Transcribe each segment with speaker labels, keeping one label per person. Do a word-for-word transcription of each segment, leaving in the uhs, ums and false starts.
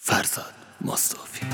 Speaker 1: فرزاد مصطفی.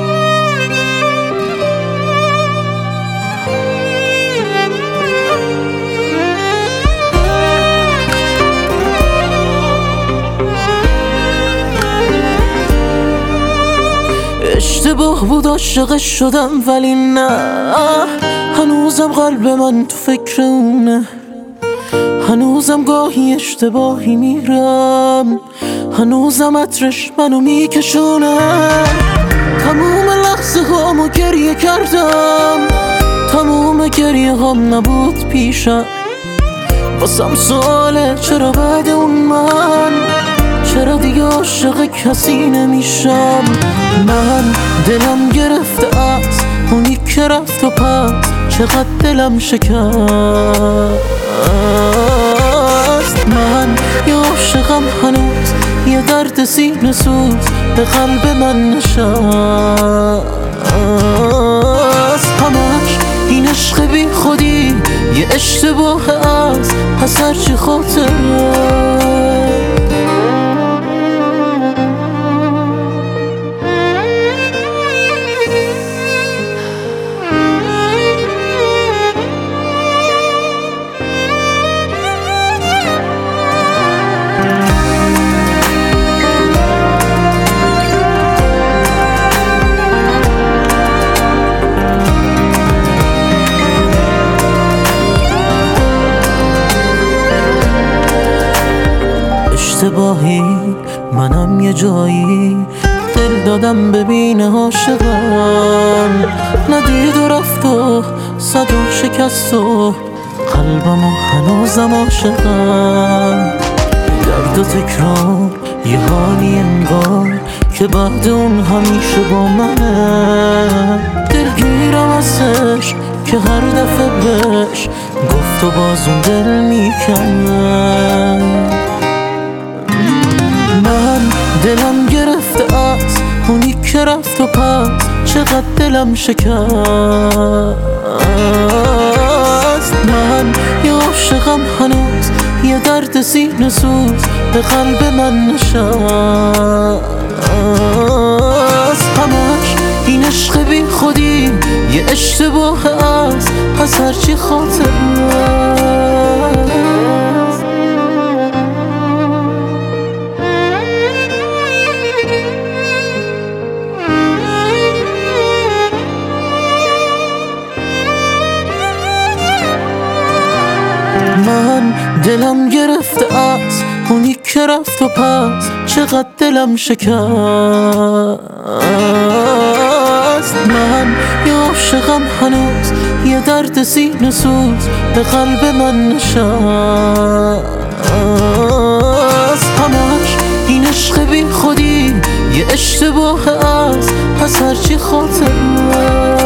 Speaker 2: اشتباه بود عاشقش شدم ولی نه، هنوزم قلب من تو فکر اونه، هنوزم گاهی اشتباهی میرم، هنوزم عطرش منو میکشونه. تموم لحظه هامو گریه کردم، تموم گریه هام نبود پیشم. واسم سواله چرا بعد اون من، چرا دیگه عاشق کسی نمیشم. من دلم گرفته از اونی که رفت و پس چقدر دلم شکست. من یه عاشقم هنوز، یه درد سینه سوز به قلب من نشست. همش این عشق بی خودی یه اشتباه از پس هرچی خاطره. اشتباهی منم یه جایی دل دادم ببینه عاشقم، ندید و رفت و صد و شکست و قلبم و هنوزم عاشقم. درد و تکرار یه حالی انگار که بعد اون همیشه با منه. دلگیرم ازش که هر دفعه بهش گفت و باز اون دل میکنه. من دلم گرفته از اونی که رفت و پس چقدر دلم شکست. من یه عاشقم هنوز، یه درد سینه سوز به قلب من نشست. همش این عشق بی خودی یه اشتباه از پس هرچی خاطره. من دلم گرفته از اونی که رفت و پس چقدر دلم شکست. من یه عاشقم هنوز، یه درد سینه سوز به قلب من نشست. همش این عشق بی خودی یه اشتباه از پس هرچی خاطره.